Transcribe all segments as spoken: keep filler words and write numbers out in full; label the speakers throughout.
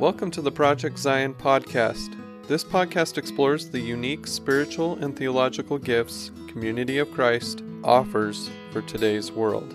Speaker 1: Welcome to the Project Zion podcast. This podcast explores the unique spiritual and theological gifts Community of Christ offers for today's world.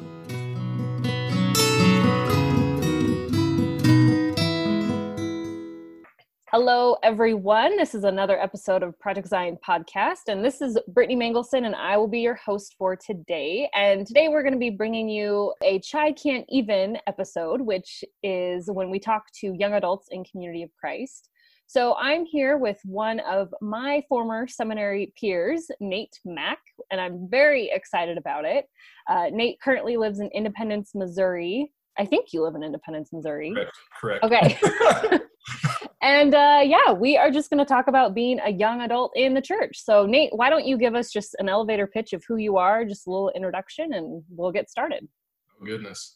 Speaker 2: Hello, everyone. This is another episode of Project Zion podcast, and this is Brittany Mangelson, and I will be your host for today. And today we're going to be bringing you a Chai Can't Even episode, which is when we talk to young adults in Community of Christ. So I'm here with one of my former seminary peers, Nate Mack, and I'm very excited about it. Uh, Nate currently lives in Independence, Missouri. I think you live in Independence, Missouri.
Speaker 3: Correct. Correct.
Speaker 2: Okay. And uh, yeah, we are just going to talk about being a young adult in the church. So Nate, why don't you give us just an elevator pitch of who you are, just a little introduction, and we'll get started.
Speaker 3: Oh, goodness.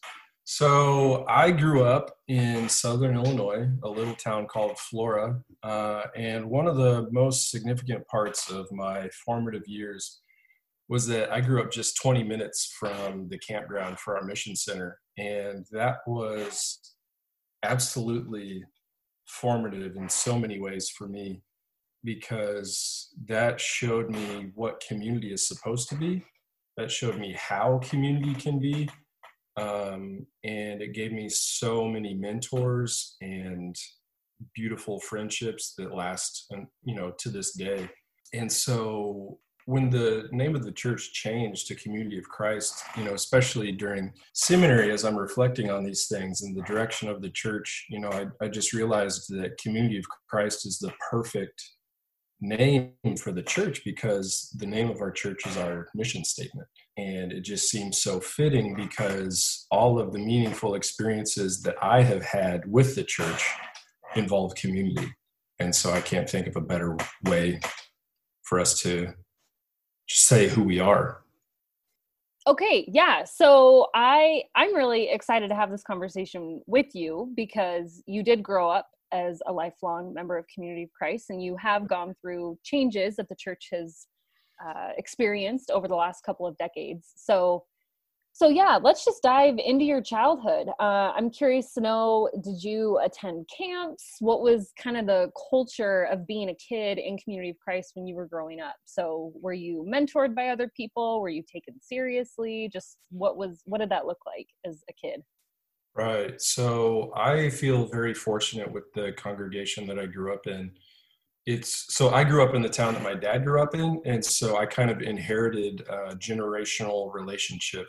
Speaker 3: So I grew up in Southern Illinois, a little town called Flora. Uh, and one of the most significant parts of my formative years was that I grew up just twenty minutes from the campground for our mission center. And that was absolutely formative in so many ways for me, because that showed me what community is supposed to be. That showed me how community can be. Um, and it gave me so many mentors and beautiful friendships that last, you know, to this day. And so when the name of the church changed to Community of Christ, you know, especially during seminary, as I'm reflecting on these things and the direction of the church, you know, I, I just realized that Community of Christ is the perfect name for the church, because the name of our church is our mission statement. And it just seems so fitting, because all of the meaningful experiences that I have had with the church involve community. And so I can't think of a better way for us to say who we are.
Speaker 2: Okay, yeah. So I I'm really excited to have this conversation with you, because you did grow up as a lifelong member of Community of Christ, and you have gone through changes that the church has uh, experienced over the last couple of decades. So So yeah, let's just dive into your childhood. Uh, I'm curious to know, did you attend camps? What was kind of the culture of being a kid in Community of Christ when you were growing up? So were you mentored by other people? Were you taken seriously? Just what was, what did that look like as a kid?
Speaker 3: Right. So I feel very fortunate with the congregation that I grew up in. It's so I grew up in the town that my dad grew up in. And so I kind of inherited uh, generational relationships,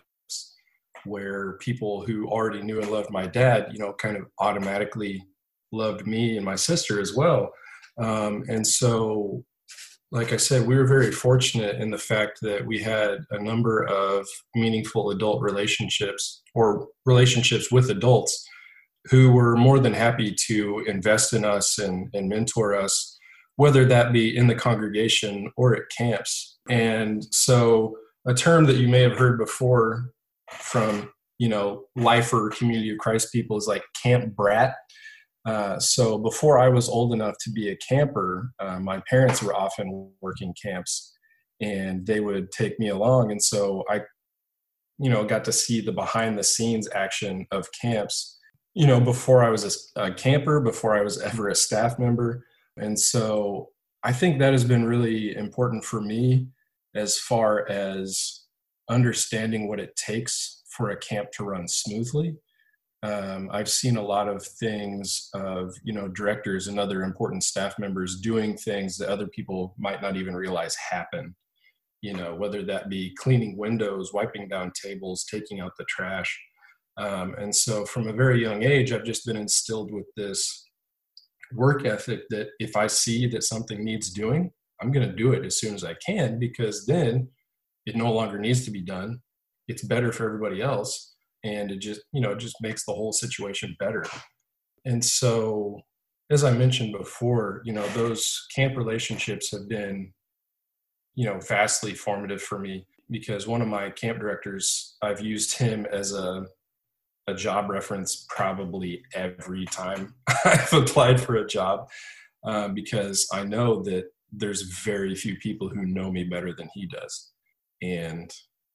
Speaker 3: where people who already knew and loved my dad, you know, kind of automatically loved me and my sister as well. Um, and so, like I said, we were very fortunate in the fact that we had a number of meaningful adult relationships, or relationships with adults who were more than happy to invest in us and, and mentor us, whether that be in the congregation or at camps. And so a term that you may have heard before from, you know, lifer Community of Christ people is like camp brat. Uh, so before I was old enough to be a camper, uh, my parents were often working camps, and they would take me along. And so I, you know, got to see the behind the scenes action of camps, you know, before I was a, a camper, before I was ever a staff member. And so I think that has been really important for me as far as understanding what it takes for a camp to run smoothly. Um, I've seen a lot of things of, you know, directors and other important staff members doing things that other people might not even realize happen, you know, whether that be cleaning windows, wiping down tables, taking out the trash. Um, and so from a very young age, I've just been instilled with this work ethic that if I see that something needs doing, I'm going to do it as soon as I can, because then it no longer needs to be done. It's better for everybody else. And it just, you know, it just makes the whole situation better. And so, as I mentioned before, you know, those camp relationships have been, you know, vastly formative for me, because one of my camp directors, I've used him as a, a job reference probably every time I've applied for a job, um, because I know that there's very few people who know me better than he does. And,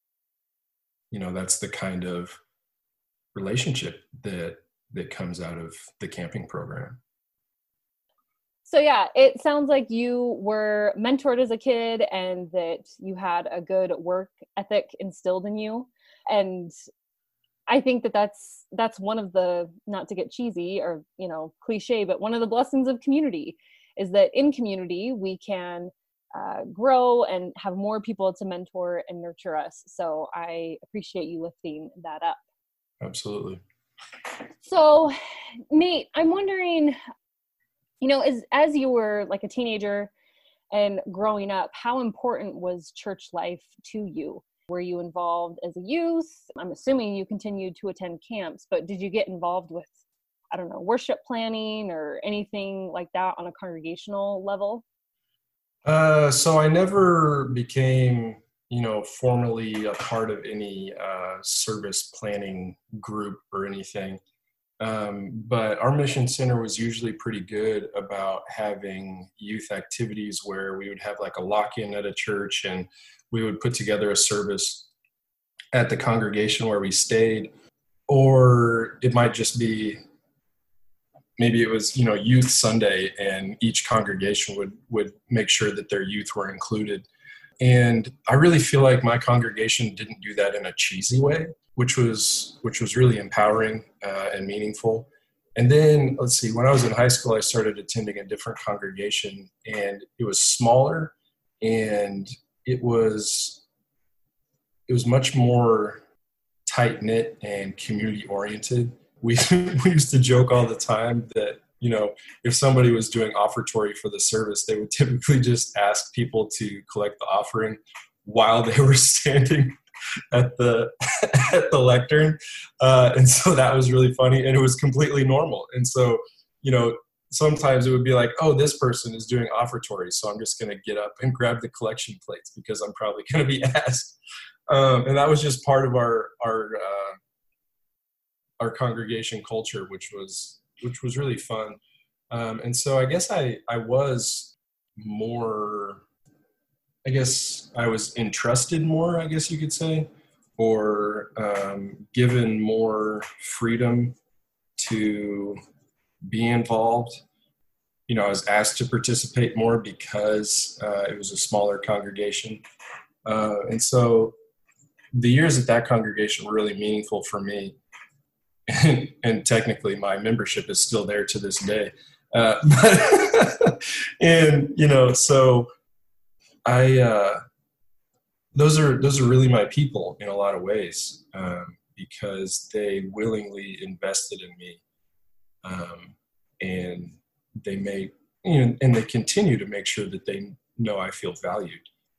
Speaker 3: you know, that's the kind of relationship that that comes out of the camping program.
Speaker 2: So yeah, it sounds like you were mentored as a kid and that you had a good work ethic instilled in you. And I think that that's, that's one of the, not to get cheesy or, you know, cliche, but one of the blessings of community is that in community, we can uh, grow and have more people to mentor and nurture us. So I appreciate you lifting that up.
Speaker 3: Absolutely.
Speaker 2: So Nate, I'm wondering, you know, as, as you were like a teenager and growing up, how important was church life to you? Were you involved as a youth? I'm assuming you continued to attend camps, but did you get involved with, I don't know, worship planning or anything like that on a congregational level?
Speaker 3: Uh, so I never became, you know, formally a part of any uh, service planning group or anything. Um, but our mission center was usually pretty good about having youth activities where we would have like a lock-in at a church and we would put together a service at the congregation where we stayed, or it might just be, maybe it was, you know, Youth Sunday and each congregation would, would make sure that their youth were included. And I really feel like my congregation didn't do that in a cheesy way, which was which was really empowering uh, and meaningful. And then, let's see, when I was in high school, I started attending a different congregation, and it was smaller, and it was it was much more tight-knit and community-oriented. We we used to joke all the time that, you know, if somebody was doing offertory for the service, they would typically just ask people to collect the offering while they were standing at the at the lectern, uh, and so that was really funny, and it was completely normal. And so, you know, sometimes it would be like, oh, this person is doing offertory, so I'm just going to get up and grab the collection plates because I'm probably going to be asked. Um, and that was just part of our our uh, our congregation culture, which was which was really fun. Um, and so I guess I I was more. I guess I was entrusted more, I guess you could say, or um, given more freedom to be involved. You know, I was asked to participate more because uh, it was a smaller congregation. Uh, and so the years at that congregation were really meaningful for me. And, and technically my membership is still there to this day. Uh, but and, you know, so I, uh, those are, those are really my people in a lot of ways, um, because they willingly invested in me. Um, and they made, you know, and they continue to make sure that they know I feel valued.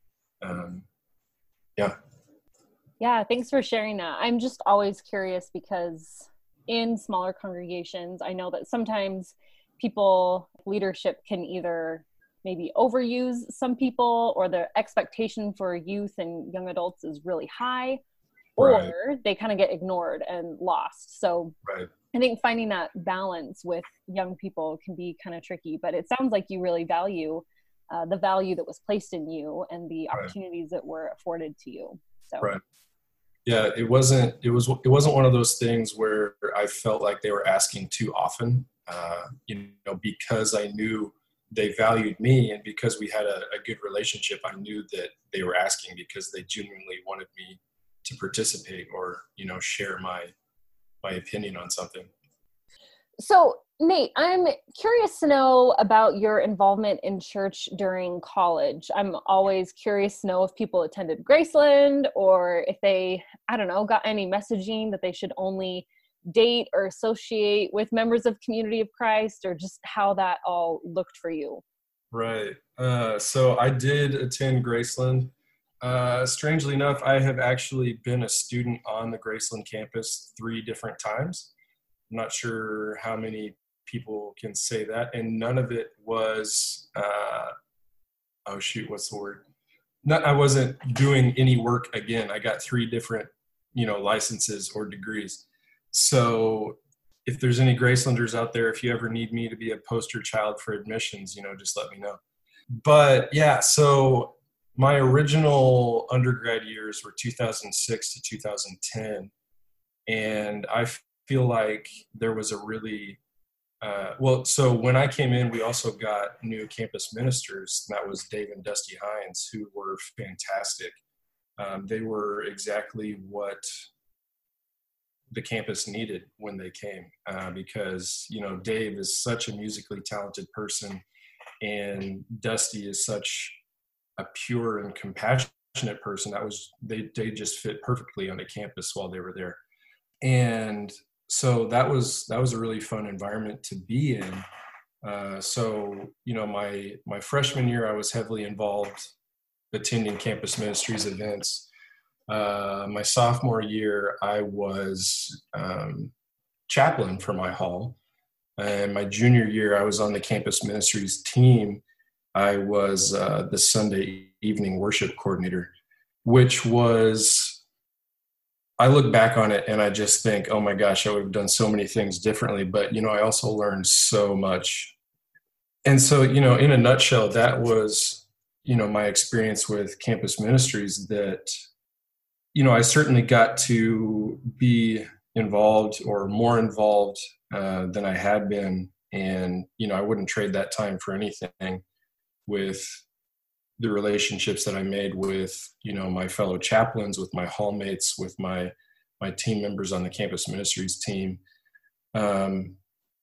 Speaker 3: Um, yeah.
Speaker 2: Yeah. Thanks for sharing that. I'm just always curious because in smaller congregations, I know that sometimes people, leadership can either maybe overuse some people, or the expectation for youth and young adults is really high, or right. they kind of get ignored and lost. So
Speaker 3: right.
Speaker 2: I think finding that balance with young people can be kind of tricky, but it sounds like you really value uh, the value that was placed in you and the opportunities right. that were afforded to you. So
Speaker 3: right. Yeah, it wasn't, it was, it wasn't one of those things where I felt like they were asking too often, uh, you know, because I knew they valued me, and because we had a, a good relationship, I knew that they were asking because they genuinely wanted me to participate or, you know, share my, my opinion on something.
Speaker 2: So Nate, I'm curious to know about your involvement in church during college. I'm always curious to know if people attended Graceland or if they, I don't know, got any messaging that they should only date or associate with members of Community of Christ, or just how that all looked for you.
Speaker 3: Right. Uh, so I did attend Graceland. Uh, strangely enough, I have actually been a student on the Graceland campus three different times. I'm not sure how many people can say that. And none of it was, uh, oh shoot, what's the word? Not, I wasn't doing any work again. I got three different, you know, licenses or degrees. So if there's any Gracelanders out there, if you ever need me to be a poster child for admissions, you know, just let me know. But yeah, so my original undergrad years were two thousand six to two thousand ten. And I feel like there was a really Uh, well, so when I came in, we also got new campus ministers. And that was Dave and Dusty Hines, who were fantastic. Um, they were exactly what the campus needed when they came, uh, because, you know, Dave is such a musically talented person, and Dusty is such a pure and compassionate person. That was, they, they just fit perfectly on the campus while they were there. And so that was, that was a really fun environment to be in. Uh, so, you know, my, my freshman year, I was heavily involved attending campus ministries events. Uh, my sophomore year, I was um, chaplain for my hall. And my junior year, I was on the campus ministries team. I was uh, the Sunday evening worship coordinator, which was, I look back on it and I just think, oh my gosh, I would have done so many things differently. But, you know, I also learned so much. And so, you know, in a nutshell, that was, you know, my experience with campus ministries, that, you know, I certainly got to be involved, or more involved uh, than I had been. And, you know, I wouldn't trade that time for anything, with the relationships that I made with, you know, my fellow chaplains, with my hallmates, with my, my team members on the campus ministries team. Um,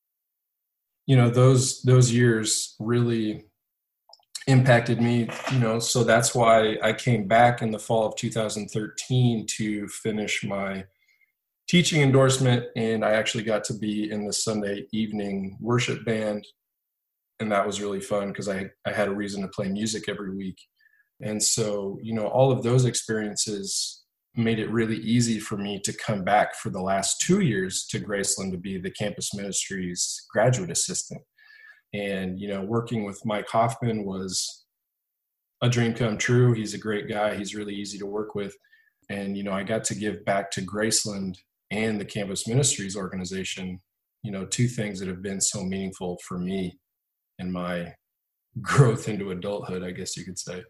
Speaker 3: you know, those, those years really impacted me, you know, so that's why I came back in the fall of two thousand thirteen to finish my teaching endorsement. And I actually got to be in the Sunday evening worship band. And that was really fun because I, I had a reason to play music every week. And so, you know, all of those experiences made it really easy for me to come back for the last two years to Graceland to be the campus ministries graduate assistant. And, you know, working with Mike Hoffman was a dream come true. He's a great guy. He's really easy to work with. And, you know, I got to give back to Graceland and the campus ministries organization, you know, two things that have been so meaningful for me in my growth into adulthood, I guess you could say.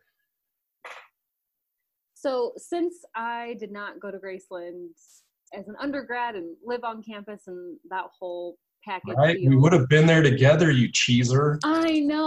Speaker 2: So since I did not go to Graceland as an undergrad and live on campus and that whole package
Speaker 3: right?
Speaker 2: deal,
Speaker 3: We would have been there together, you cheeser.
Speaker 2: I know.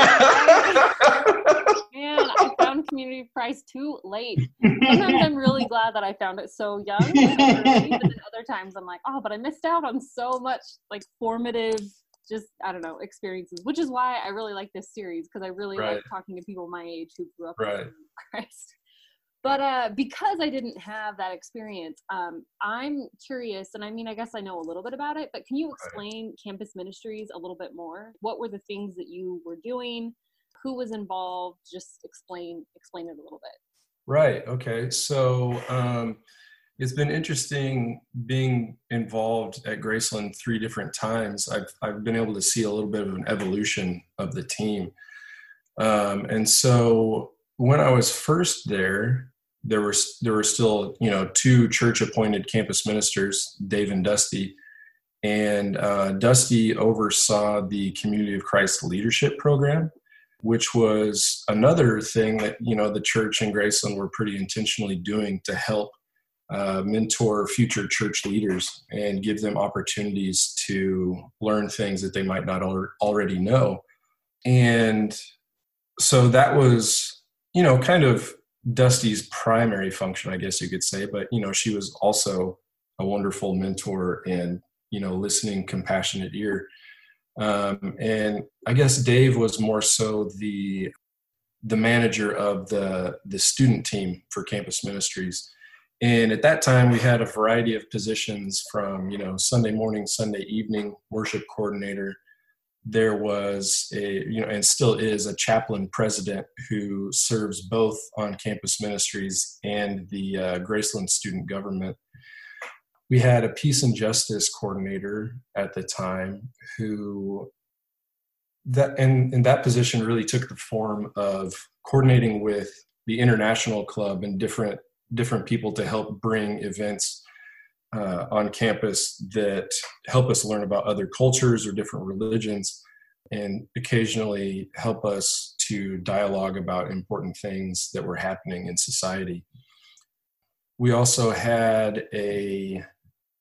Speaker 2: Man, I found Community of Christ too late. Sometimes I'm really glad that I found it so young, so early, but then other times I'm like, oh, but I missed out on so much like formative, just, I don't know, experiences, which is why I really like this series, because I really
Speaker 3: Right.
Speaker 2: like talking to people my age who grew up
Speaker 3: Right.
Speaker 2: in Christ. But uh, because I didn't have that experience, um, I'm curious, and I mean, I guess I know a little bit about it, but can you explain right. campus ministries a little bit more? What were the things that you were doing? Who was involved? Just explain explain it a little bit.
Speaker 3: Right. Okay. So um, it's been interesting being involved at Graceland three different times. I've I've been able to see a little bit of an evolution of the team, um, and so. When I was first there, there were there were still, you know, two church-appointed campus ministers, Dave and Dusty, and uh, Dusty oversaw the Community of Christ Leadership Program, which was another thing that, you know, the church and Graceland were pretty intentionally doing to help uh, mentor future church leaders and give them opportunities to learn things that they might not al- already know. And so that was, you know, kind of Dusty's primary function, I guess you could say, but, you know, she was also a wonderful mentor and, you know, listening, compassionate ear. Um, and I guess Dave was more so the, the manager of the, the student team for campus ministries. And at that time we had a variety of positions from, you know, Sunday morning, Sunday evening worship coordinator. There was a, you know, and still is a chaplain president who serves both on campus ministries and the uh, Graceland student government. We had a peace and justice coordinator at the time who, that and, and that position really took the form of coordinating with the international club and different different people to help bring events Uh, on campus that help us learn about other cultures or different religions, and occasionally help us to dialogue about important things that were happening in society. We also had a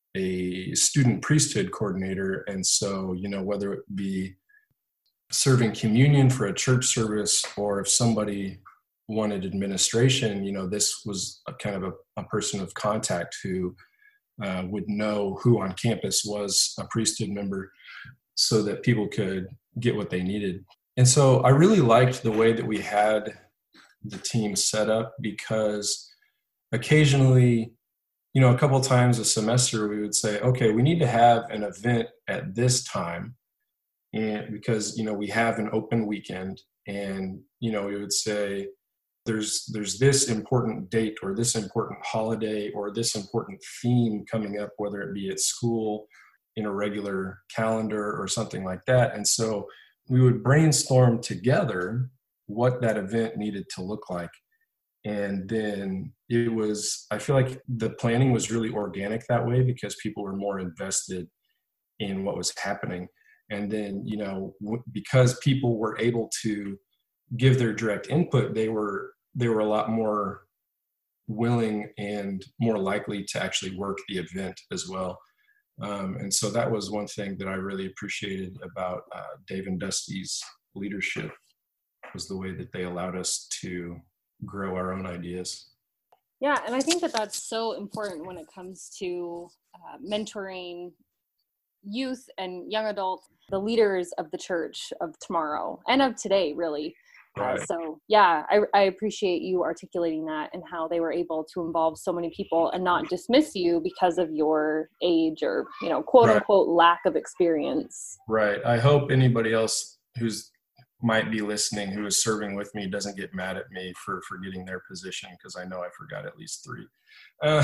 Speaker 3: a student priesthood coordinator. And so, you know, whether it be serving communion for a church service, or if somebody wanted administration, you know, this was a kind of a, a person of contact who uh, would know who on campus was a priesthood member so that people could get what they needed. And so I really liked the way that we had the team set up, because occasionally, you know, a couple times a semester, we would say, okay, we need to have an event at this time. And because, you know, we have an open weekend, and, you know, we would say there's, there's this important date or this important holiday or this important theme coming up, whether it be at school, in a regular calendar or something like that. And so we would brainstorm together what that event needed to look like. And then it was, I feel like the planning was really organic that way, because people were more invested in what was happening. And then, you know, w- because people were able to give their direct input, they were, they were a lot more willing and more likely to actually work the event as well. Um, and so that was one thing that I really appreciated about uh, Dave and Dusty's leadership, was the way that they allowed us to grow our own ideas.
Speaker 2: Yeah, and I think that that's so important when it comes to uh, mentoring youth and young adults, the leaders of the church of tomorrow and of today, really.
Speaker 3: Right.
Speaker 2: Uh, so yeah, I, I appreciate you articulating that, and how they were able to involve so many people and not dismiss you because of your age or, you know, quote
Speaker 3: Right.
Speaker 2: unquote lack of experience.
Speaker 3: Right. I hope anybody else who's might be listening who is serving with me doesn't get mad at me for forgetting their position, because I know I forgot at least three. Um,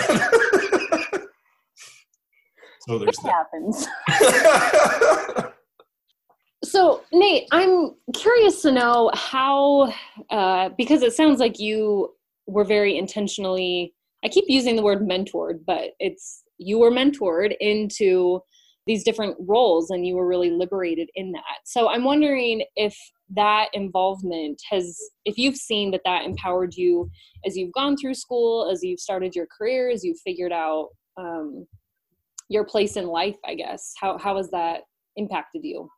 Speaker 3: but so there's
Speaker 2: It
Speaker 3: that.
Speaker 2: happens. So Nate, I'm curious to know how, uh, because it sounds like you were very intentionally, I keep using the word mentored, but it's, you were mentored into these different roles, and you were really liberated in that. So I'm wondering if that involvement has, if you've seen that that empowered you as you've gone through school, as you've started your career, as you've figured out um, your place in life, I guess. How how has that impacted you?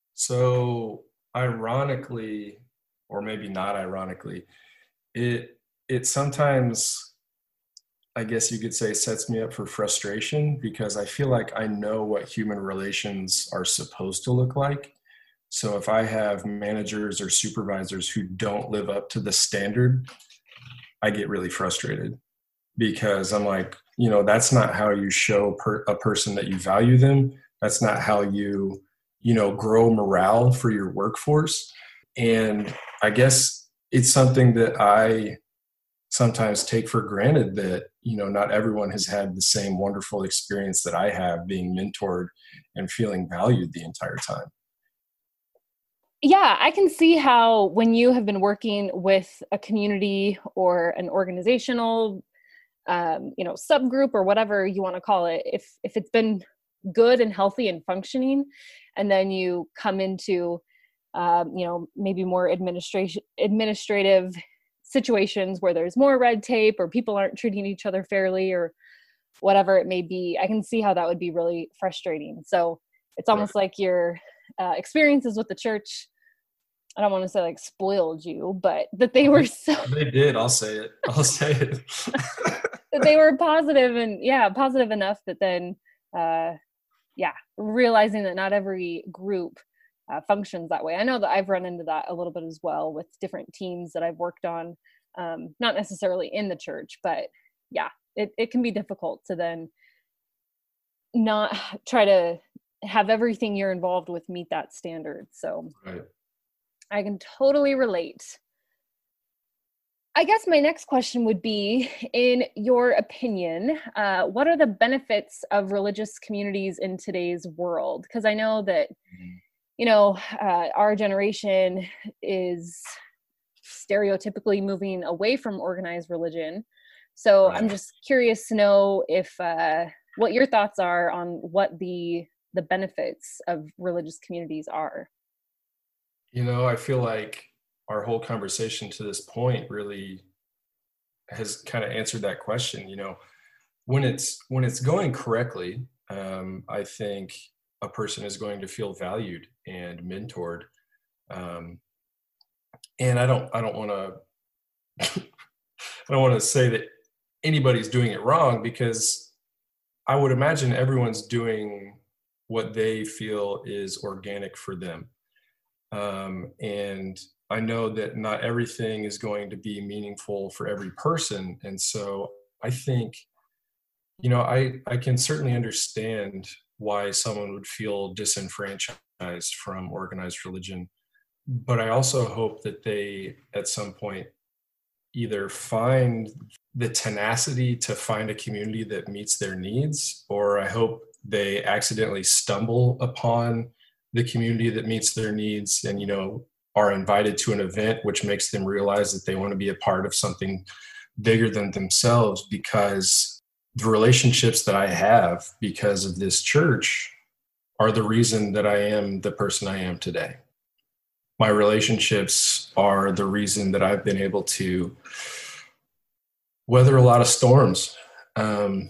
Speaker 3: So ironically, or maybe not ironically, it it sometimes, I guess you could say, sets me up for frustration, because I feel like I know what human relations are supposed to look like. So if I have managers or supervisors who don't live up to the standard, I get really frustrated, because I'm like, you know, that's not how you show per- a person that you value them. That's not how you, you know, grow morale for your workforce. And I guess it's something that I sometimes take for granted, that, you know, not everyone has had the same wonderful experience that I have, being mentored and feeling valued the entire time.
Speaker 2: Yeah, I can see how when you have been working with a community or an organizational, um, you know, subgroup or whatever you want to call it, if if it's been good and healthy and functioning, and then you come into, um, you know, maybe more administration administrative situations where there's more red tape, or people aren't treating each other fairly, or whatever it may be, I can see how that would be really frustrating. So it's almost
Speaker 3: Right.
Speaker 2: like your uh, experiences with the church, I don't want to say like spoiled you, but that they were so
Speaker 3: They did. I'll say it. I'll say it.
Speaker 2: that they were positive and yeah, positive enough that then, uh, yeah, realizing that not every group uh, functions that way. I know that I've run into that a little bit as well with different teams that I've worked on, um, not necessarily in the church, but yeah, it, it can be difficult to then not try to have everything you're involved with meet that standard. So
Speaker 3: Right.
Speaker 2: I can totally relate. I guess my next question would be, in your opinion, uh, what are the benefits of religious communities in today's world? Because I know that, you know, uh, our generation is stereotypically moving away from organized religion. So
Speaker 3: Right.
Speaker 2: I'm just curious to know if uh, what your thoughts are on what the the benefits of religious communities are.
Speaker 3: You know, I feel like our whole conversation to this point really has kind of answered that question. You know, when it's when it's going correctly, um, I think a person is going to feel valued and mentored. Um, and I don't I don't want to I don't want to say that anybody's doing it wrong, because I would imagine everyone's doing what they feel is organic for them. Um, and I know that not everything is going to be meaningful for every person. And so I think, you know, I, I can certainly understand why someone would feel disenfranchised from organized religion. But I also hope that they, at some point, either find the tenacity to find a community that meets their needs, or I hope they accidentally stumble upon the community that meets their needs and, you know, are invited to an event which makes them realize that they want to be a part of something bigger than themselves, because the relationships that I have because of this church are the reason that I am the person I am today. My relationships are the reason that I've been able to weather a lot of storms, um,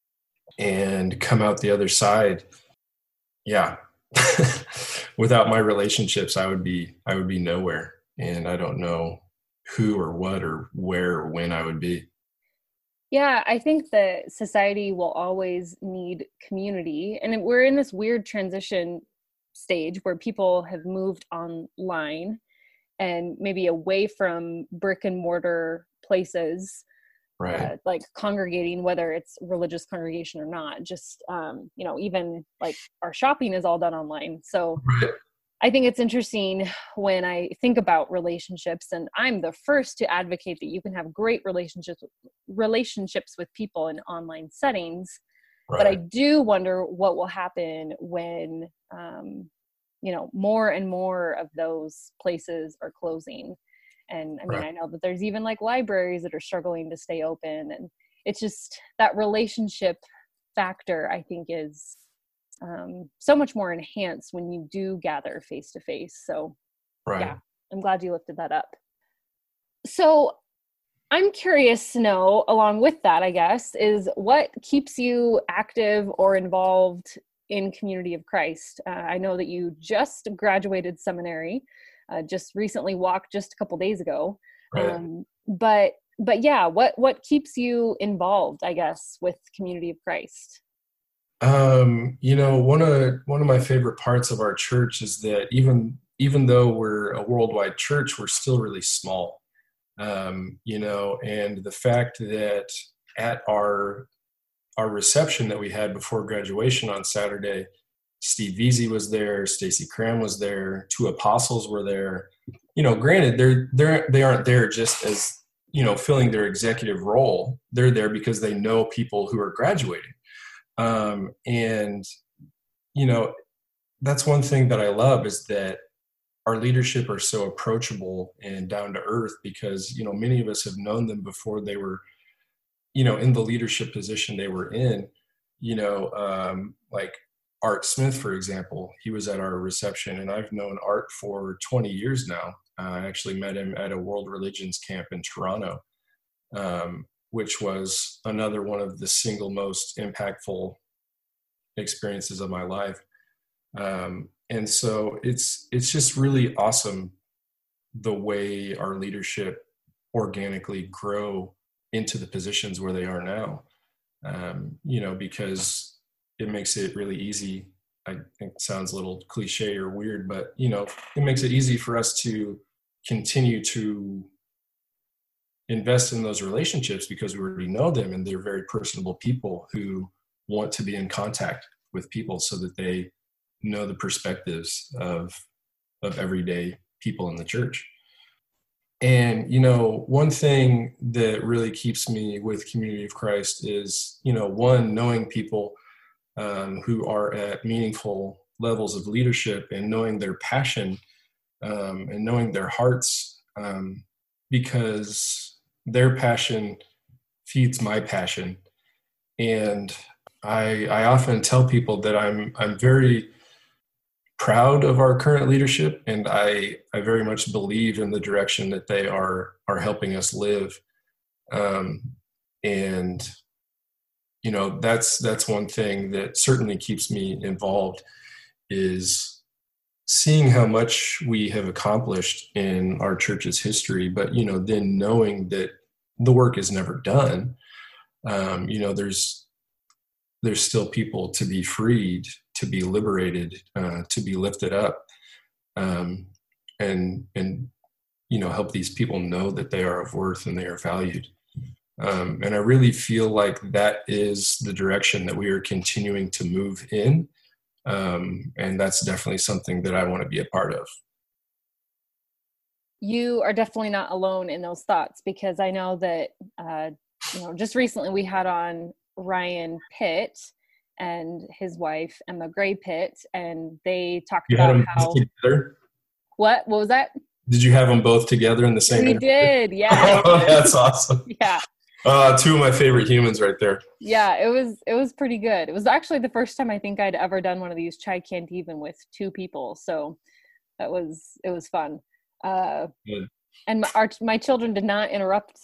Speaker 3: and come out the other side. Yeah. Without my relationships, I would be, I would be nowhere. And I don't know who or what or where or when I would be.
Speaker 2: Yeah, I think that society will always need community. And we're in this weird transition stage where people have moved online and maybe away from brick and mortar places,
Speaker 3: right?
Speaker 2: Uh, like congregating, whether it's religious congregation or not. Just, um, you know, even like our shopping is all done online. So
Speaker 3: Right.
Speaker 2: I think it's interesting when I think about relationships, and I'm the first to advocate that you can have great relationships, relationships with people in online settings.
Speaker 3: Right.
Speaker 2: But I do wonder what will happen when, um, you know, more and more of those places are closing. And I mean,
Speaker 3: Right.
Speaker 2: I know that there's even like libraries that are struggling to stay open. And it's just that relationship factor, I think, is um, so much more enhanced when you do gather face to face. So
Speaker 3: Right.
Speaker 2: yeah, I'm glad you lifted that up. So I'm curious to know, along with that, I guess, is what keeps you active or involved in Community of Christ? Uh, I know that you just graduated seminary, uh, just recently walked just a couple days ago.
Speaker 3: Right.
Speaker 2: Um, but but yeah, what what keeps you involved, I guess, with Community of Christ?
Speaker 3: Um, you know, one of one of my favorite parts of our church is that even even though we're a worldwide church, we're still really small. Um, you know, and the fact that at our our reception that we had before graduation on Saturday, Steve Veazey was there, Stacy Cram was there, two apostles were there. You know, granted, they're they're they aren't there just as, you know, filling their executive role. They're there because they know people who are graduating. Um, and, you know, that's one thing that I love, is that our leadership are so approachable and down to earth, because, you know, many of us have known them before they were, you know, in the leadership position they were in. You know, um, like Art Smith, for example, he was at our reception, and I've known Art for twenty years now. Uh, I actually met him at a World Religions camp in Toronto, um, which was another one of the single most impactful experiences of my life. Um, and so it's it's just really awesome the way our leadership organically grow into the positions where they are now. Um, you know, because it makes it really easy. I think it sounds a little cliche or weird, but, you know, it makes it easy for us to continue to invest in those relationships, because we already know them, and they're very personable people who want to be in contact with people so that they know the perspectives of of everyday people in the church. And, you know, one thing that really keeps me with Community of Christ is, you know, one, knowing people um, who are at meaningful levels of leadership, and knowing their passion um, and knowing their hearts, um, because their passion feeds my passion. And I, I often tell people that I'm I'm very proud of our current leadership, and I, I very much believe in the direction that they are are helping us live. Um, and you know, that's that's one thing that certainly keeps me involved, is seeing how much we have accomplished in our church's history, but, you know, then knowing that the work is never done. Um, you know, there's there's still people to be freed, to be liberated, uh, to be lifted up, um, and and you know, help these people know that they are of worth and they are valued. Um, and I really feel like that is the direction that we are continuing to move in. Um, and that's definitely something that I want to be a part of.
Speaker 2: You are definitely not alone in those thoughts, because I know that, uh, you know, just recently we had on Ryan Pitt and his wife, Emma Gray Pitt, and they talked
Speaker 3: you
Speaker 2: about
Speaker 3: had them
Speaker 2: how,
Speaker 3: both together?
Speaker 2: what, what was that?
Speaker 3: Did you have them both together in the same
Speaker 2: We
Speaker 3: interview?
Speaker 2: did. Yeah.
Speaker 3: Oh, that's awesome.
Speaker 2: Yeah.
Speaker 3: Uh, two of my favorite humans right there.
Speaker 2: Yeah, it was it was pretty good. It was actually the first time I think I'd ever done one of these chai canteen with two people, so that was it was fun. Uh,
Speaker 3: Good.
Speaker 2: And my, our, my children did not interrupt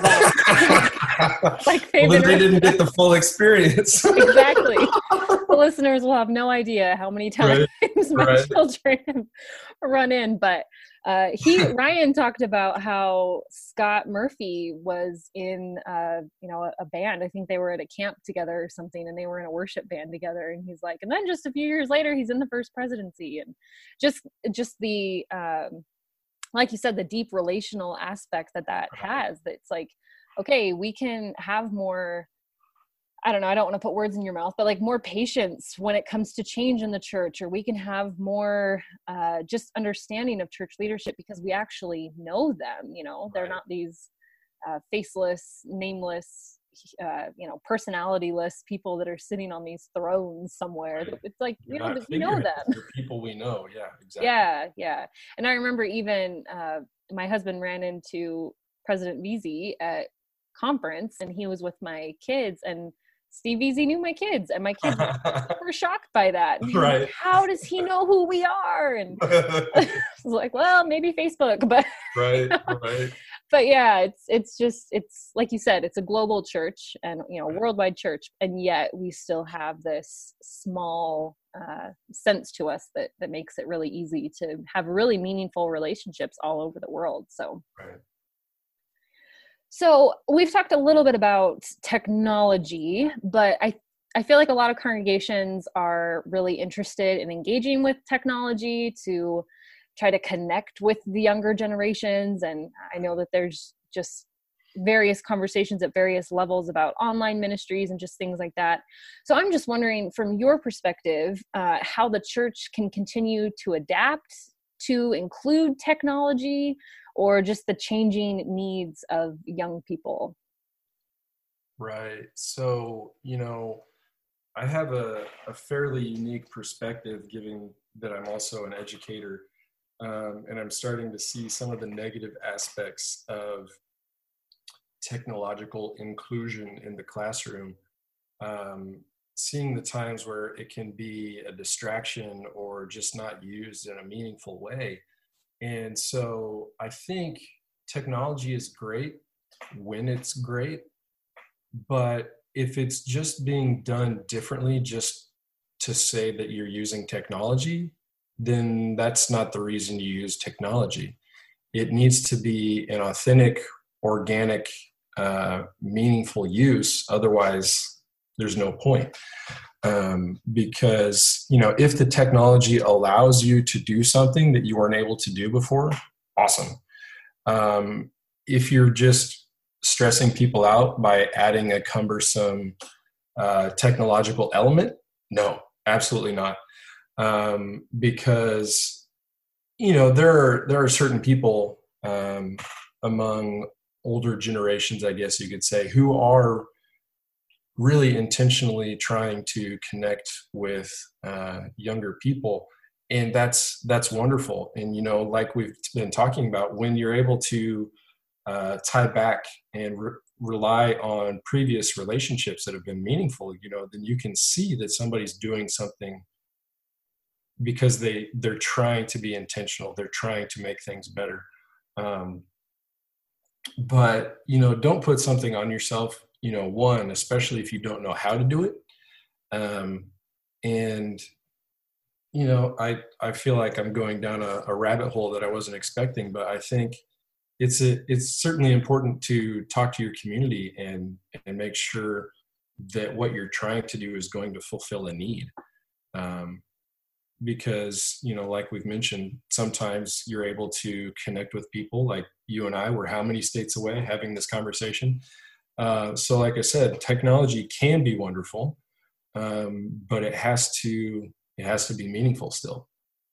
Speaker 2: that. Like
Speaker 3: well, then they didn't get the full experience.
Speaker 2: Exactly. The listeners will have no idea how many times right. my right. children have run in, but uh, he Ryan talked about how Scott Murphy was in uh, you know a, a band. I think they were at a camp together or something, and they were in a worship band together. And he's like, and then just a few years later, he's in the First Presidency, and just just the um, like you said, the deep relational aspect that that has. That it's like, okay, we can have more. I don't know, I don't want to put words in your mouth, but like more patience when it comes to change in the church, or we can have more uh, just understanding of church leadership because we actually know them, you know, they're right. not these uh, faceless, nameless, uh, you know, personality-less people that are sitting on these thrones somewhere. Right. It's like, you know, we know them.
Speaker 3: They're people we know, yeah, exactly.
Speaker 2: Yeah, yeah. And I remember even uh, my husband ran into President Veazey at conference, and he was with my kids, and Steve Veazey knew my kids, and my kids were shocked by that.
Speaker 3: Right.
Speaker 2: Like, how does he know who we are? And I was like, well, maybe Facebook, but
Speaker 3: right, right.
Speaker 2: But yeah, it's it's just it's like you said, it's a global church and you know worldwide church, and yet we still have this small uh, sense to us that that makes it really easy to have really meaningful relationships all over the world. So.
Speaker 3: Right.
Speaker 2: So we've talked a little bit about technology, but I, I feel like a lot of congregations are really interested in engaging with technology to try to connect with the younger generations. And I know that there's just various conversations at various levels about online ministries and just things like that. So I'm just wondering, from your perspective, uh, how the church can continue to adapt to include technology, or just the changing needs of young people?
Speaker 3: Right. So, you know, I have a, a fairly unique perspective, given that I'm also an educator, um, and I'm starting to see some of the negative aspects of technological inclusion in the classroom, um, seeing the times where it can be a distraction or just not used in a meaningful way. And so I think technology is great when it's great, but if it's just being done differently just to say that you're using technology, then that's not the reason you use technology. It needs to be an authentic, organic, uh, meaningful use. Otherwise, there's no point. Um, because, you know, if the technology allows you to do something that you weren't able to do before, awesome. Um, if you're just stressing people out by adding a cumbersome uh, technological element, no, absolutely not. Um, because, you know, there are, there are certain people um, among older generations, I guess you could say, who are really intentionally trying to connect with uh, younger people. And that's, that's wonderful. And, you know, like we've been talking about, when you're able to uh, tie back and re- rely on previous relationships that have been meaningful, you know, then you can see that somebody's doing something because they, they're trying to be intentional. They're trying to make things better. Um, but, you know, don't put something on yourself you know, one, especially if you don't know how to do it. Um, and, you know, I, I feel like I'm going down a, a rabbit hole that I wasn't expecting, but I think it's a, it's certainly important to talk to your community and, and make sure that what you're trying to do is going to fulfill a need. Um, because, you know, like we've mentioned, sometimes you're able to connect with people like you and I were how many states away having this conversation. Uh, so like I said, technology can be wonderful, um, but it has to, it has to be meaningful still.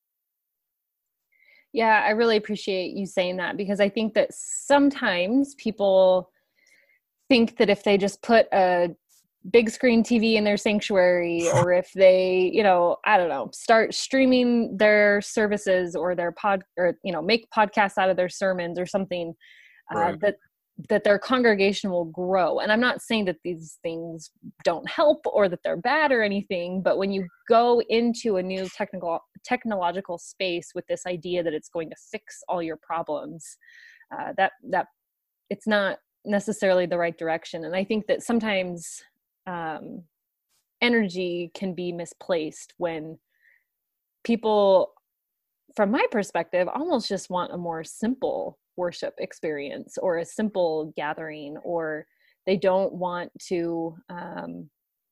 Speaker 2: Yeah, I really appreciate you saying that, because I think that sometimes people think that if they just put a big screen T V in their sanctuary, or if they, you know, I don't know, start streaming their services or their pod, or, you know, make podcasts out of their sermons or something, uh,
Speaker 3: Right.
Speaker 2: that, that their congregation will grow. And I'm not saying that these things don't help or that they're bad or anything, but when you go into a new technical, technological space with this idea that it's going to fix all your problems, uh, that, that it's not necessarily the right direction. And I think that sometimes, um, energy can be misplaced when people, from my perspective, almost just want a more simple worship experience or a simple gathering, or they don't want to, um,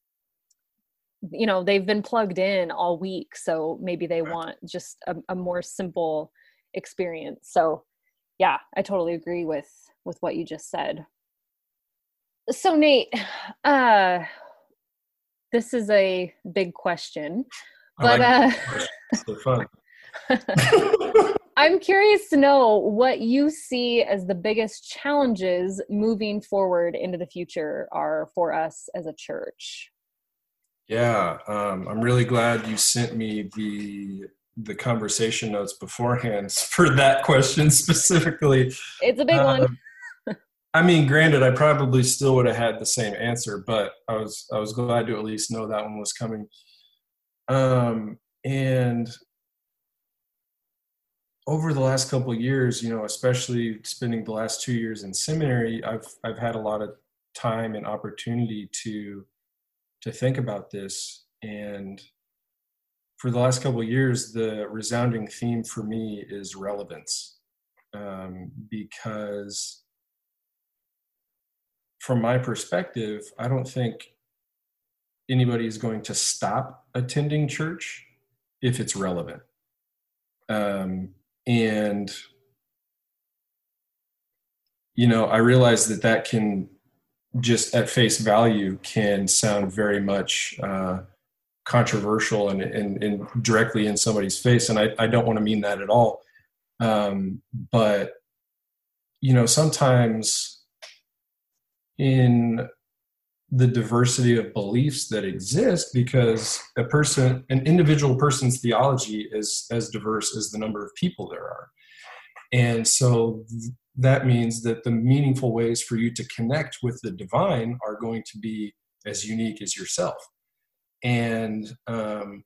Speaker 2: you know, they've been plugged in all week, so maybe they
Speaker 3: Right.
Speaker 2: want just a, a more simple experience. So yeah, I totally agree with, with what you just said. So Nate, uh, this is a big question, but
Speaker 3: I like
Speaker 2: uh,
Speaker 3: it's so fun.
Speaker 2: I'm curious to know what you see as the biggest challenges moving forward into the future are for us as a church.
Speaker 3: Yeah, um, I'm really glad you sent me the the conversation notes beforehand for that question specifically.
Speaker 2: It's a big
Speaker 3: Um,
Speaker 2: one.
Speaker 3: I mean, granted, I probably still would have had the same answer, but I was I was glad to at least know that one was coming. Um, and over the last couple of years, you know, especially spending the last two years in seminary, I've I've had a lot of time and opportunity to to think about this. And for the last couple of years, the resounding theme for me is relevance, um, because from my perspective, I don't think anybody is going to stop attending church if it's relevant. Um, and, you know, I realize that that can just at face value can sound very much uh, controversial and, and, and directly in somebody's face. And I, I don't want to mean that at all. Um, but, you know, sometimes in the diversity of beliefs that exist, because a person, an individual person's theology is as diverse as the number of people there are. And so th- that means that the meaningful ways for you to connect with the divine are going to be as unique as yourself. And um,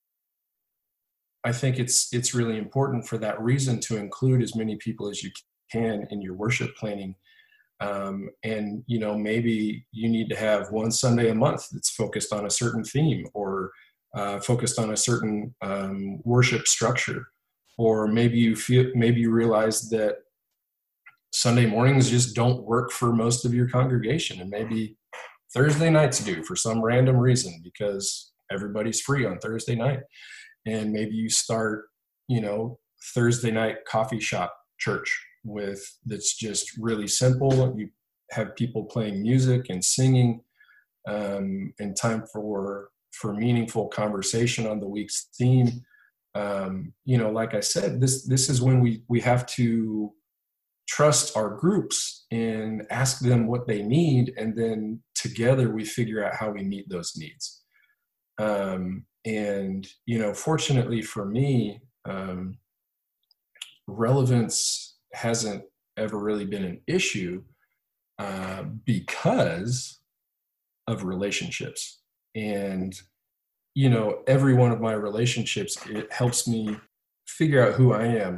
Speaker 3: I think it's it's really important for that reason to include as many people as you can in your worship planning. Um, and, you know, maybe you need to have one Sunday a month that's focused on a certain theme, or uh, focused on a certain um, worship structure. Or maybe you feel, maybe you realize that Sunday mornings just don't work for most of your congregation, and maybe Thursday nights do for some random reason because everybody's free on Thursday night. And maybe you start, you know, Thursday night coffee shop church with that's just really simple. You have people playing music and singing, um, and time for for meaningful conversation on the week's theme. Um, you know, like I said, this this is when we we have to trust our groups and ask them what they need, and then together we figure out how we meet those needs. Um, and you know, fortunately for me, um, relevance hasn't ever really been an issue uh, because of relationships. And, you know, every one of my relationships, it helps me figure out who I am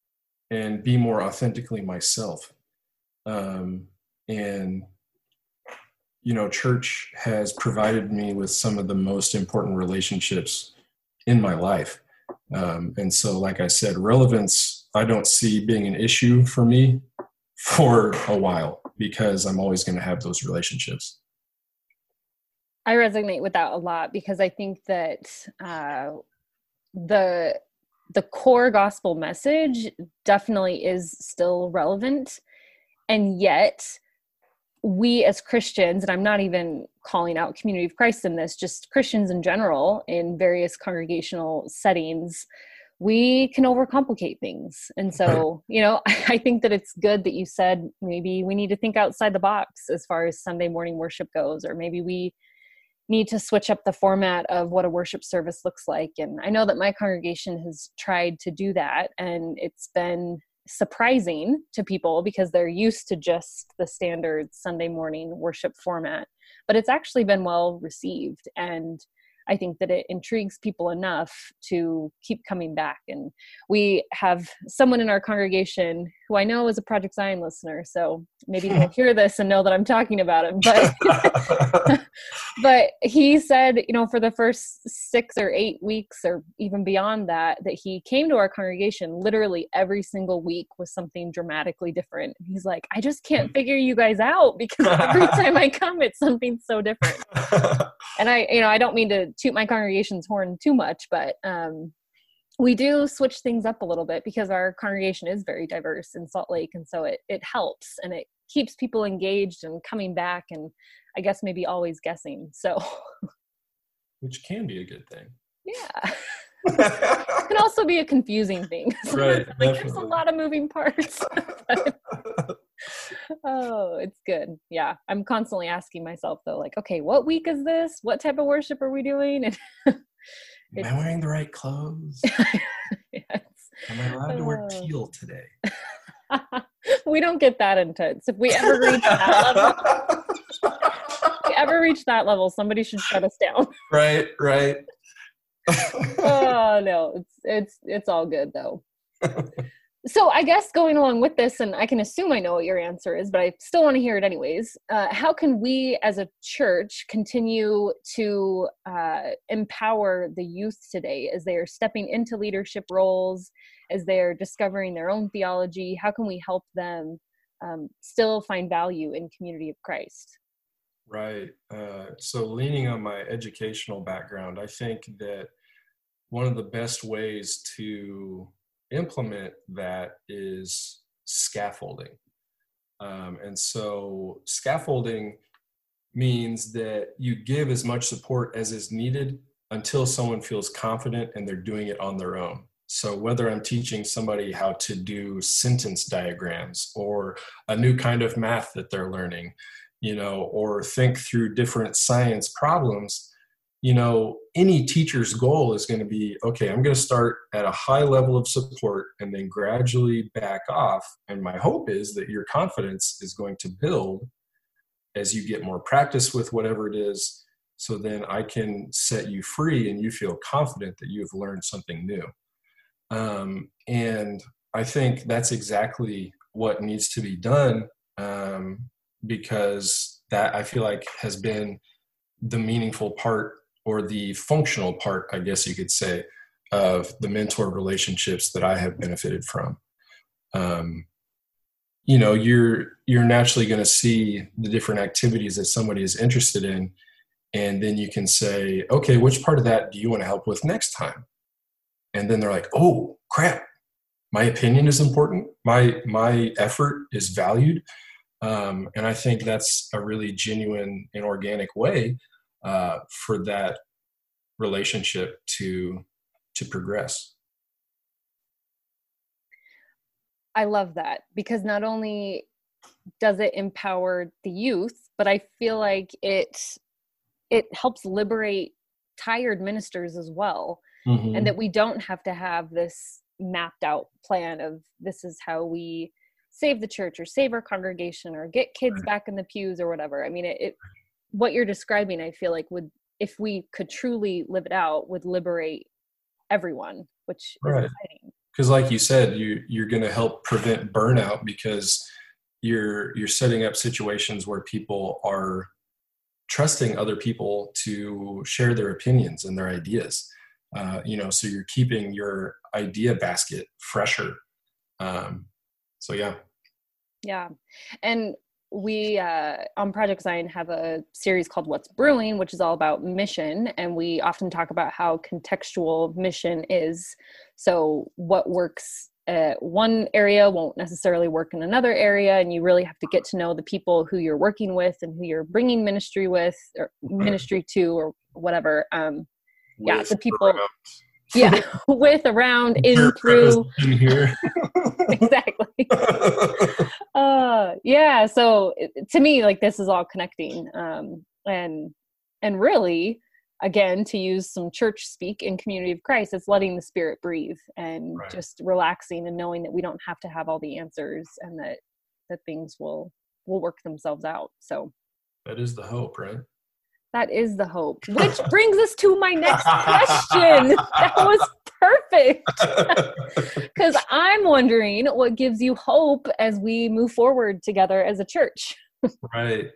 Speaker 3: and be more authentically myself. Um, and you know, church has provided me with some of the most important relationships in my life. Um, and so, like I said, relevance, I don't see being an issue for me for a while, because I'm always going to have those relationships.
Speaker 2: I resonate with that a lot, because I think that uh, the the core gospel message definitely is still relevant. And yet we as Christians, and I'm not even calling out Community of Christ in this, just Christians in general in various congregational settings, we can overcomplicate things. And so, you know, I think that it's good that you said maybe we need to think outside the box as far as Sunday morning worship goes, or maybe we need to switch up the format of what a worship service looks like. And I know that my congregation has tried to do that, and it's been surprising to people because they're used to just the standard Sunday morning worship format, but it's actually been well received. And I think that it intrigues people enough to keep coming back. And we have someone in our congregation who I know is a Project Zion listener, so maybe he'll hear this and know that I'm talking about him. But but he said, you know, for the first six or eight weeks or even beyond that, that he came to our congregation literally every single week with something dramatically different. He's like, I just can't figure you guys out, because every time I come, it's something so different. And I, you know, I don't mean to toot my congregation's horn too much, but um, we do switch things up a little bit because our congregation is very diverse in Salt Lake. And so it, it helps, and it keeps people engaged and coming back, and I guess maybe always guessing. So,
Speaker 3: which can be a good thing.
Speaker 2: Yeah. It can also be a confusing thing. So
Speaker 3: Right.
Speaker 2: like, there's a lot of moving parts. But, oh, it's good. Yeah. I'm constantly asking myself though, like, okay, what week is this? What type of worship are we doing? And
Speaker 3: Am I wearing the right clothes?
Speaker 2: Yes.
Speaker 3: Am I allowed to wear
Speaker 2: Oh.
Speaker 3: teal today?
Speaker 2: We don't get that intense. If we ever reach that level, if we ever reach that level, somebody should shut us down.
Speaker 3: Right, right.
Speaker 2: Oh no, it's it's it's all good though. So I guess going along with this, and I can assume I know what your answer is, but I still want to hear it anyways. Uh, how can we as a church continue to uh, empower the youth today as they are stepping into leadership roles, as they're discovering their own theology? How can we help them um, still find value in Community of Christ?
Speaker 3: Right. Uh, so leaning on my educational background, I think that one of the best ways to implement that is scaffolding. Um, and so scaffolding means that you give as much support as is needed until someone feels confident and they're doing it on their own. So whether I'm teaching somebody how to do sentence diagrams, or a new kind of math that they're learning, you know, or think through different science problems, you know, any teacher's goal is going to be, okay, I'm going to start at a high level of support and then gradually back off. And my hope is that your confidence is going to build as you get more practice with whatever it is. So then I can set you free and you feel confident that you've learned something new. Um, and I think that's exactly what needs to be done, um, because that I feel like has been the meaningful part, or the functional part, I guess you could say, of the mentor relationships that I have benefited from. Um, you know, you're you're naturally going to see the different activities that somebody is interested in, and then you can say, okay, which part of that do you want to help with next time? And then they're like, oh, crap, my opinion is important. My my effort is valued. Um, and I think that's a really genuine and organic way uh, for that relationship to to progress.
Speaker 2: I love that, because not only does it empower the youth, but I feel like it it helps liberate tired ministers as well. Mm-hmm. And that we don't have to have this mapped out plan of this is how we save the church or save our congregation or get kids back in the pews or whatever. I mean, it, it what you're describing, I feel like would, if we could truly live it out, would liberate everyone, which
Speaker 3: right.
Speaker 2: is exciting.
Speaker 3: Because like you said, you, you're going to help prevent burnout, because you're, you're setting up situations where people are trusting other people to share their opinions and their ideas. Uh, you know, so you're keeping your idea basket fresher. Um, so yeah.
Speaker 2: Yeah. And we, uh, on Project Zion, have a series called What's Brewing, which is all about mission. And we often talk about how contextual mission is. So what works at one area won't necessarily work in another area. And you really have to get to know the people who you're working with and who you're bringing ministry with, or ministry to, or whatever. Um, yeah, the people, around. yeah, with, around, in, through. In here. Exactly. uh, yeah. So to me, like, this is all connecting. Um, and, and really, again, to use some church speak in Community of Christ, it's letting the Spirit breathe and right. just relaxing and knowing that we don't have to have all the answers and that, that things will, will work themselves out. So
Speaker 3: that is the hope, right?
Speaker 2: That is the hope, which brings us to my next question. That was perfect. Because I'm wondering what gives you hope as we move forward together as a church.
Speaker 3: Right.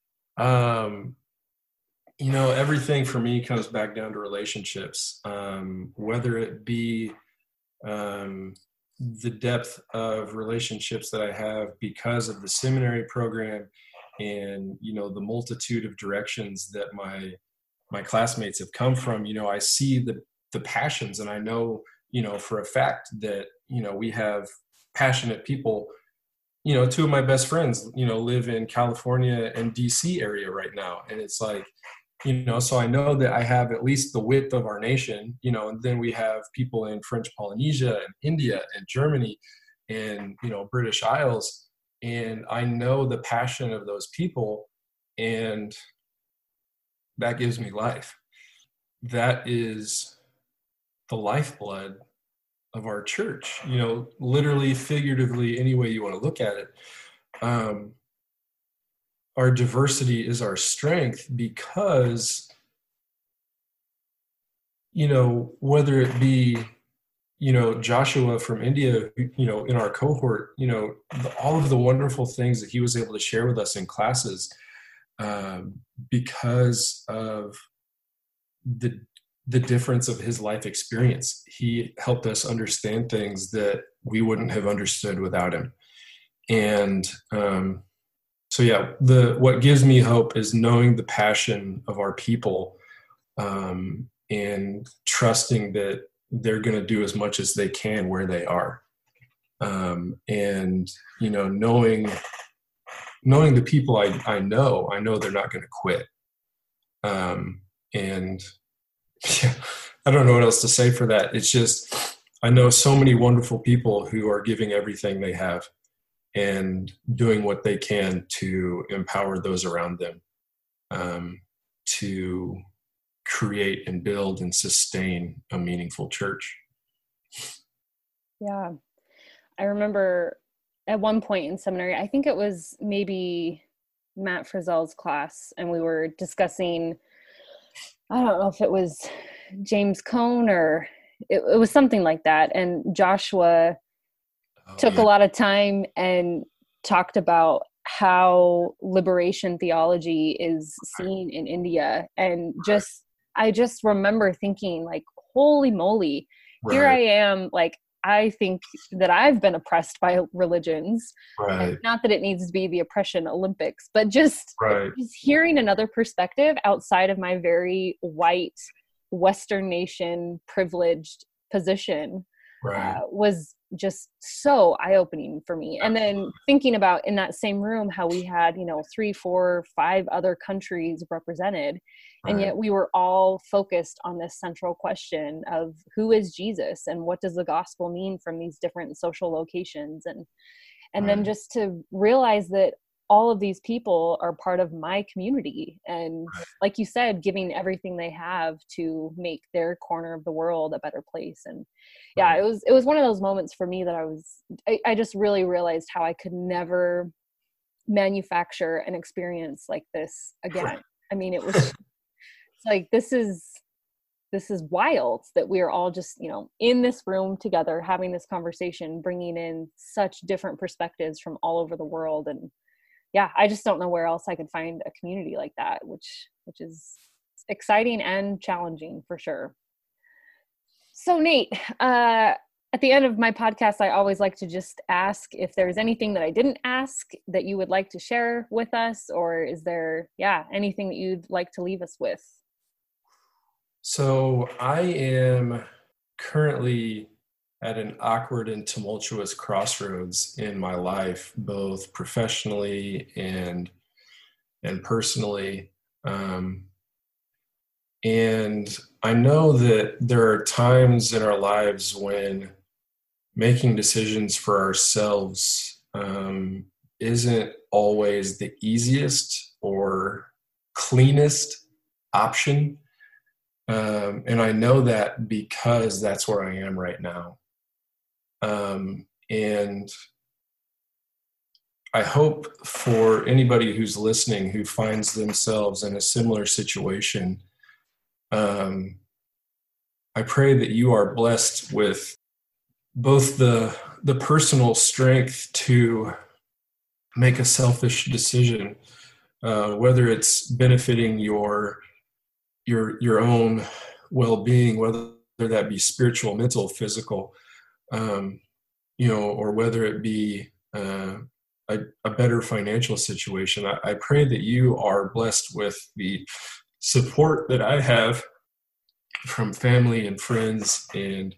Speaker 3: Um, you know, everything for me comes back down to relationships, um, whether it be um, the depth of relationships that I have because of the seminary program, and, you know, the multitude of directions that my, my classmates have come from. You know, I see the, the passions, and I know, you know, for a fact that, you know, we have passionate people. You know, two of my best friends, you know, live in California and D C area right now. And it's like, you know, so I know that I have at least the width of our nation, you know, and then we have people in French Polynesia and India and Germany and, you know, British Isles. And I know the passion of those people, and that gives me life. That is the lifeblood of our church, you know, literally, figuratively, any way you want to look at it. Um, our diversity is our strength because, you know, whether it be, you know, Joshua from India, you know, in our cohort, you know, the, all of the wonderful things that he was able to share with us in classes, um, because of the the difference of his life experience. He helped us understand things that we wouldn't have understood without him. And um, so, yeah, the what gives me hope is knowing the passion of our people, um, and trusting that they're going to do as much as they can where they are. Um, and, you know, knowing, knowing the people I, I know, I know they're not going to quit. Um, and yeah, I don't know what else to say for that. It's just, I know so many wonderful people who are giving everything they have and doing what they can to empower those around them, um, to create and build and sustain a meaningful church.
Speaker 2: Yeah. I remember at one point in seminary, I think it was maybe Matt Frizzell's class, and we were discussing, I don't know if it was James Cone or it, it was something like that. And Joshua oh, took yeah. a lot of time and talked about how liberation theology is seen in India, and just I just remember thinking, like, holy moly, right. Here I am, like, I think that I've been oppressed by religions.
Speaker 3: Right.
Speaker 2: Not that it needs to be the oppression Olympics, but just,
Speaker 3: right.
Speaker 2: just hearing another perspective outside of my very white, Western nation, privileged position
Speaker 3: right.
Speaker 2: uh, was just so eye-opening for me. And then thinking about in that same room how we had, you know, three, four, five other countries represented, right. and yet we were all focused on this central question of who is Jesus and what does the gospel mean from these different social locations, and and right. then just to realize that all of these people are part of my community, and right. like you said, giving everything they have to make their corner of the world a better place. And yeah, right. it was it was one of those moments for me that I was I, I just really realized how I could never manufacture an experience like this again. Right. I mean, it was it's like this is this is wild that we are all just, you know, in this room together having this conversation, bringing in such different perspectives from all over the world. And yeah, I just don't know where else I could find a community like that, which which is exciting and challenging for sure. So Nate, uh, at the end of my podcast, I always like to just ask if there's anything that I didn't ask that you would like to share with us, or is there, yeah, anything that you'd like to leave us with?
Speaker 3: So I am currently at an awkward and tumultuous crossroads in my life, both professionally and and personally. Um, and I know that there are times in our lives when making decisions for ourselves um, isn't always the easiest or cleanest option. Um, and I know that because that's where I am right now. Um, and I hope for anybody who's listening who finds themselves in a similar situation, um, I pray that you are blessed with both the the personal strength to make a selfish decision, uh, whether it's benefiting your your your own well-being, whether that be spiritual, mental, physical, um, you know, or whether it be uh, a, a better financial situation. I, I pray that you are blessed with the support that I have from family and friends and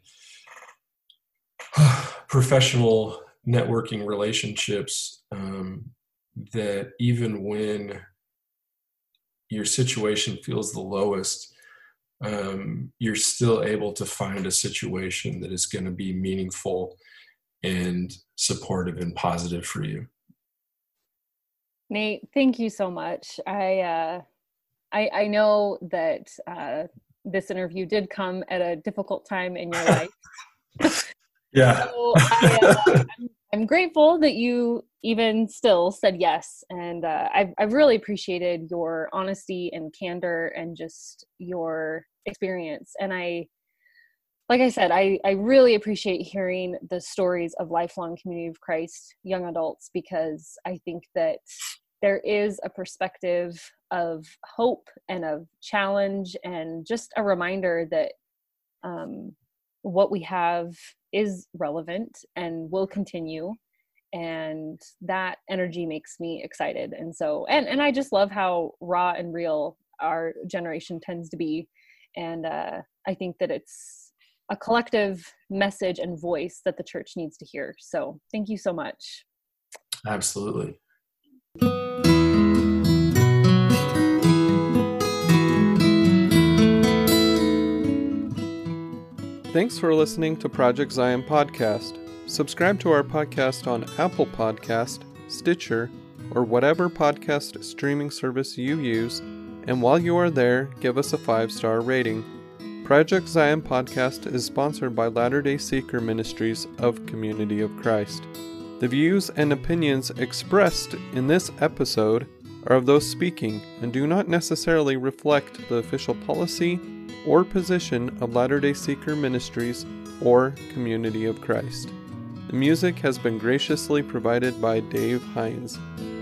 Speaker 3: professional networking relationships, um, that even when your situation feels the lowest, um, you're still able to find a situation that is going to be meaningful and supportive and positive for you.
Speaker 2: Nate, thank you so much. I uh, I, I know that uh, this interview did come at a difficult time in your life.
Speaker 3: Yeah.
Speaker 2: So I, uh, I'm, I'm grateful that you even still said yes. And uh, I've, I've really appreciated your honesty and candor and just your experience. And I, like I said, I, I really appreciate hearing the stories of Lifelong Community of Christ young adults, because I think that there is a perspective of hope and of challenge and just a reminder that um, what we have is relevant and will continue. And that energy makes me excited. And so, and, and I just love how raw and real our generation tends to be. And uh, I think that it's a collective message and voice that the church needs to hear. So thank you so much.
Speaker 3: Absolutely.
Speaker 1: Thanks for listening to Project Zion Podcast. Subscribe to our podcast on Apple Podcast, Stitcher, or whatever podcast streaming service you use, and while you are there, give us a five-star rating. Project Zion Podcast is sponsored by Latter-day Seeker Ministries of Community of Christ. The views and opinions expressed in this episode are of those speaking and do not necessarily reflect the official policy or position of Latter-day Seeker Ministries or Community of Christ. The music has been graciously provided by Dave Hines.